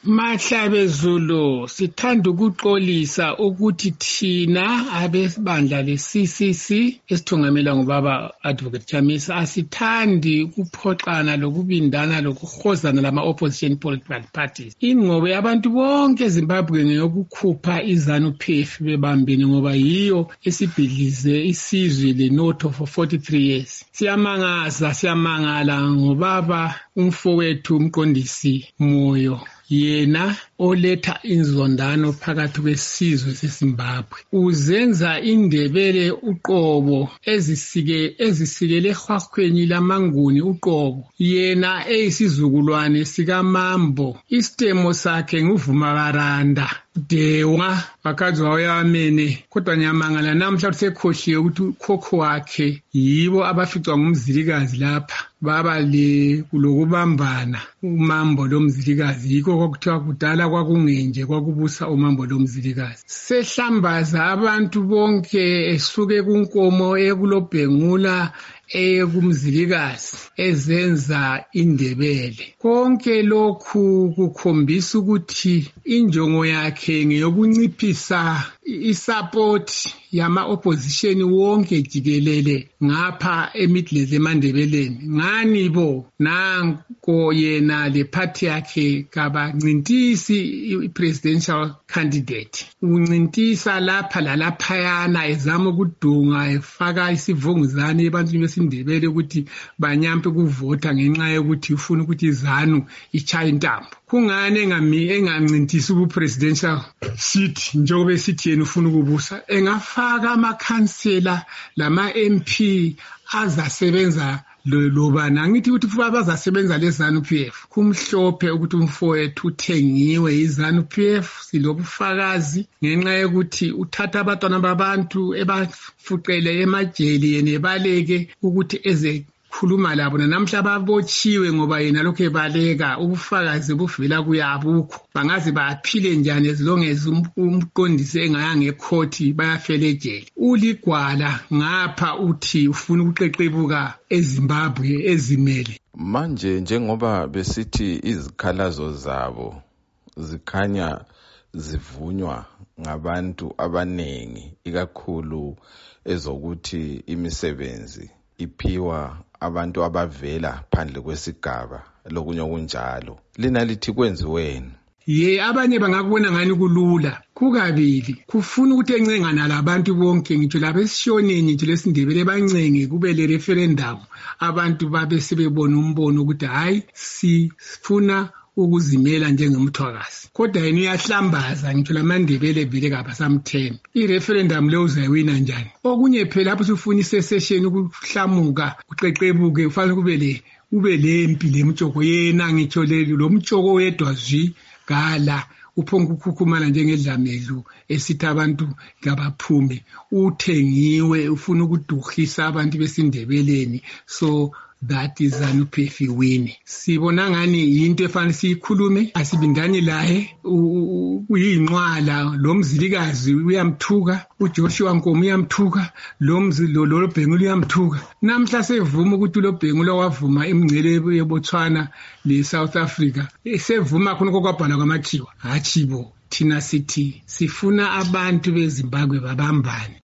Mahlabe Zulu, sithanda ukuxolisa ukuthi thina abesibandla le-CCC esithungamela ngubaba Advocate Chamisa asithandi ukuphoxana lokubindana lokuhozana lama-opposition political parties. Inqobo yabantu bonke eZimbabwe ngeyokukhupha iZANU-PF bebambene ngoba yiyo esibhidlize isizwe leNotho for 43 years. Siyamangala ngobaba umfowethu umqondisi Moyo, yena oletha inzondano phakathi kwesizwe seZimbabwe. Uzenza indebele uqobo ezisikele ehwahweni lamanguni uqobo. Yena eyisizukulwane sikaMambo. Isitemo sakhe nguVumabaranda Dewa wakazwa wayamene, kodwa nyamangala namhla sekhohliwe ukuthi ukhokho wakhe yibo abaficwa ngumzilikazi lapha. Baba kulokubambana uMambo lomzilikazi, yikho kwakuthiwa kudala kwakungenje kwakubusa uMambo lomzilikazi. Sehlambaza abantu bonke esuke kunkomo ekulobhengula kumzilikazi ezenza indebele. Konke lokhu kukhombisa ukuthi injongo yakhe ngeyokunciphisa isupport yama-opposition wonke jikelele ngapha eMidlands eMandebeleni. Ngani bo nanko yena le party yakhe kabancintisi i-presidential candidate, uncintisa lapha lalaphayana ezama ukudunga efaka isivunguzane ebantwini besindebele ukuthi banyampe ukuvota ngenxa yokuthi ufuna ukuthi iZANU ichaye intambo. Kungani engancintisi ku-presidential seat njengoba esithi yena ufuna ukubusa? Engafaka amakhansela lama-MP azasebenza lobana. Ngithi ukuthi bazasebenza leZANU-PF. Kumhlophe ukuthi umfowethu uthengiwe iZANU-PF, silobufakazi ngenxa yokuthi uthatha abantwana babantu ebafuqele emajele yena ebaleke ukuthi eze khuluma labo. Namhla babotshiwe ngoba yena lokho ebaleka, ubufakazi buvela kuyabukho. Bangaze baphile njani ezilongeza umqondisi engayanga ekhoti bayafela ejele. Uligwala ngapha uthi ufuna ukuqeqebuka eZimbabwe ezimele. Manje njengoba besithi izikhalazo zabo zikhanya zivunywa ngabantu abanengi, ikakhulu ezokuthi imisebenzi iphiwa abantu abavela phandle kwesigaba lokunye okunjalo, lina lithi kwenziweni? Abanye bangakubona ngani kulula. Kukabili kufuna ukuthi encengana labantu bonke, ngitsho labesishoneni nje lesindebele bancenge kube le referendum, abantu babe sebebona umbono ukuthi hayi sifuna ukuzimela njengomthwakazi. Kodwa yena uyahlambaza, ngitsho lamandebele vele kabasamthembi. I-referendum le uzayiwina njani? Okunye phela lapho usufuna isesesheni ukuhlamuka uqeqebuke ufanele kube lempi lemtshoko yena, ngitsho lo mtshoko wedwa zwi gala uphonga ukukhukhumala njengedlamelu esithi abantu ngabaphume. Uthengiwe, ufuna ukuduhisa abantu besindebeleni, so that is ZANU-PF iwini. Sibona ngani yinto efanele siyikhulume, asibindani laye. Uyinqwala lo mzilikazi uyamthuka, uJoshua Nkomo uyamthuka, lo Bhengula uyamthuka. Namhla sevuma ukuthi lo Bhengula wavuma imingcele yeBotswana leSouth Africa, sevuma khona kokwabhala kwamakhiwa. Hachibo thina sithi sifuna abantu beZimbabwe babambane.